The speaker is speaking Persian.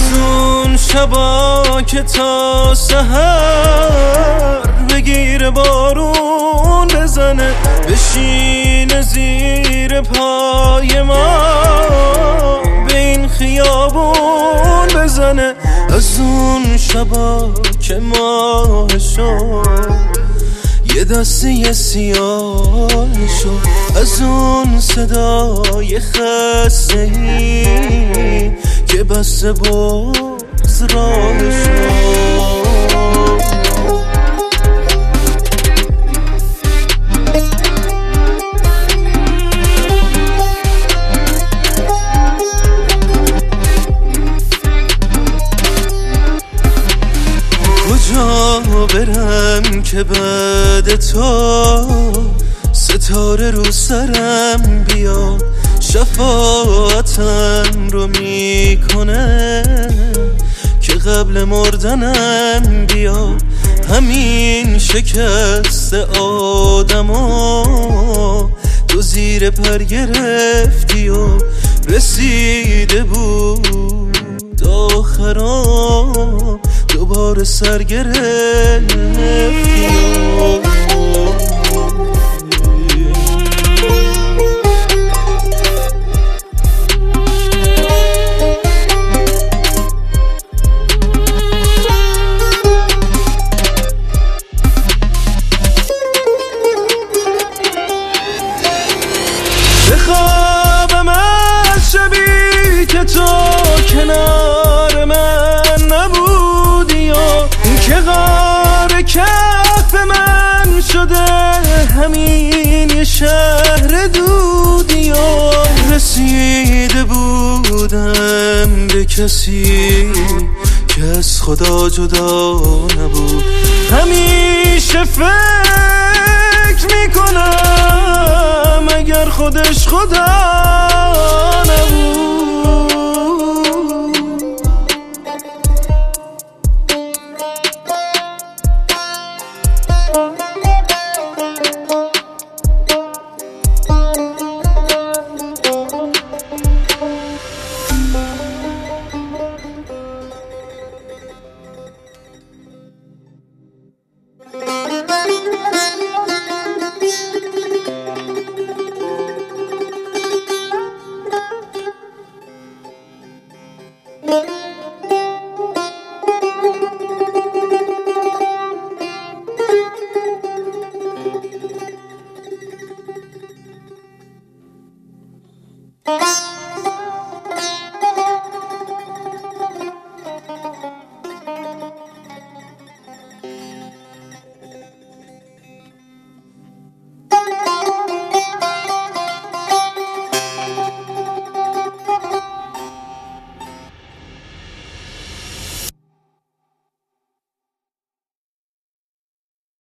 اون شبا که تا سحر بگیر بارون بزنه، بشین زیر پای ما، به این خیابون بزنه. از اون شبا که ماه شد یه دسته سیاه شد، از اون صدای خسته‌ای که بسته باز راه شد. کجا برم که بعد تو ستاره رو سرم بیاد، شفاعتم رو میکنه که قبل مردنم بیاد. همین شکست آدمو تو زیر پر گرفتی و رسیده بود آخرام دوباره سر گرفتی. بخوابم از شبی که تو کنار من نبودی و که غار کف من شده همین یه شهر دودی و رسیده بودم به کسی که از خدا جدا نبود. همیشه فکر میکنم اگر خودش خدا نبود.